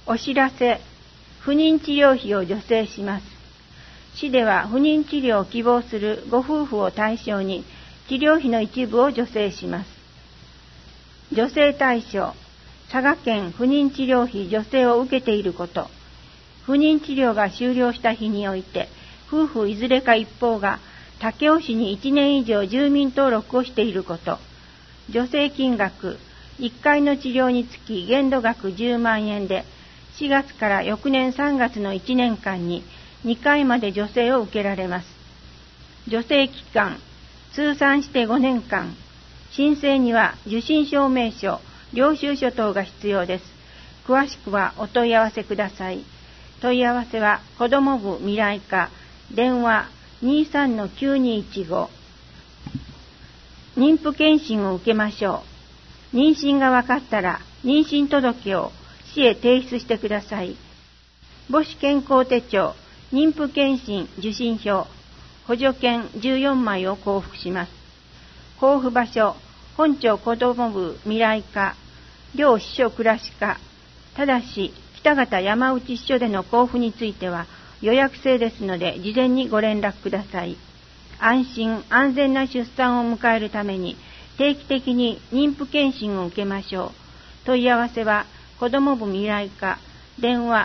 お知らせ、不妊治療費を助成します。市では不妊治療を希望するご夫婦を対象に治療費の一部を助成します。助成対象、佐賀県不妊治療費助成を受けていること、不妊治療が終了した日において、夫婦いずれか一方が武雄市に1年以上住民登録をしていること、助成金額、1回の治療につき限度額10万円で、4月から翌年3月の1年間に2回まで助成を受けられます。助成期間、通算して5年間、申請には受診証明書、領収書等が必要です。詳しくはお問い合わせください。問い合わせは子ども部未来課、電話 23-9215。妊婦検診を受けましょう。妊娠が分かったら妊娠届を市へ提出してください。母子健康手帳、妊婦検診受診票、補助券14枚を交付します。交付場所、本町子ども部未来課、両支所倉歯科。ただし、北方山内支所での交付については予約制ですので、事前にご連絡ください。安心安全な出産を迎えるために定期的に妊婦検診を受けましょう。問い合わせは子ども部未来課、電話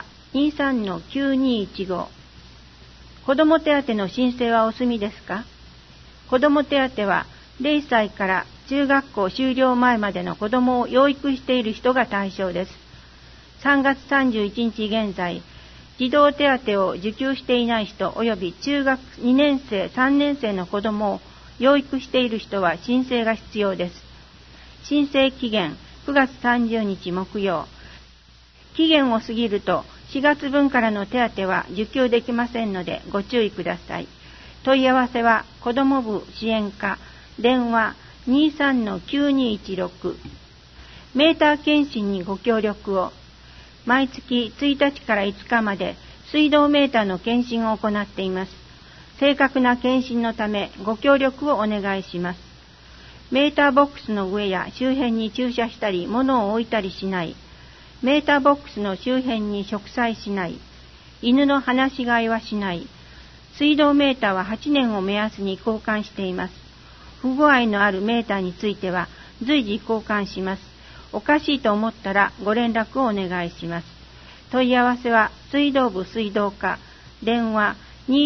23-9215。子ども手当の申請はお済みですか？子ども手当は0歳から中学校修了前までの子どもを養育している人が対象です。3月31日現在、児童手当を受給していない人及び中学2年生、3年生の子どもを養育している人は申請が必要です。申請期限9月30日木曜。期限を過ぎると4月分からの手当は受給できませんのでご注意ください。問い合わせは子ども部支援課、電話 23-9216。メーター検診にご協力を。毎月1日から5日まで水道メーターの検診を行っています。正確な検診のためご協力をお願いします。メーターボックスの上や周辺に駐車したり物を置いたりしない。メーターボックスの周辺に植栽しない。犬の放し飼いはしない。水道メーターは8年を目安に交換しています。不具合のあるメーターについては随時交換します。おかしいと思ったらご連絡をお願いします。問い合わせは水道部水道課、電話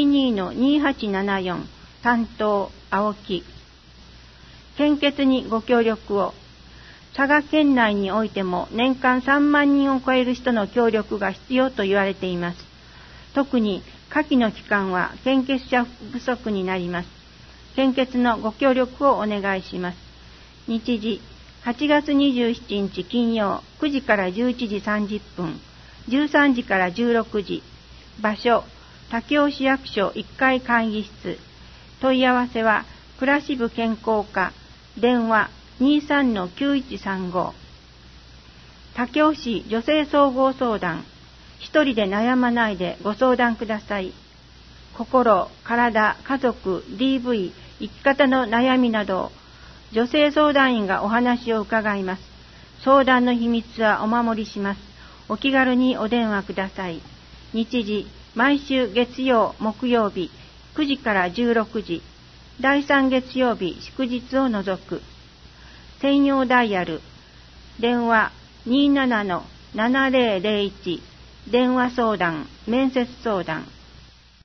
22-2874、担当青木。献血にご協力を。佐賀県内においても年間3万人を超える人の協力が必要と言われています。特に夏季の期間は献血者不足になります。献血のご協力をお願いします。日時8月27日金曜9時から11時30分、13時から16時。場所、武雄市役所1階会議室。問い合わせは暮らし部健康課、電話 23-9135。武雄市女性総合相談。一人で悩まないでご相談ください。心、体、家族、DV、生き方の悩みなどを女性相談員がお話を伺います。相談の秘密はお守りします。お気軽にお電話ください。日時、毎週月曜、木曜日、9時から16時。第3月曜日、祝日を除く。専用ダイヤル。電話 27-7001。電話相談、面接相談。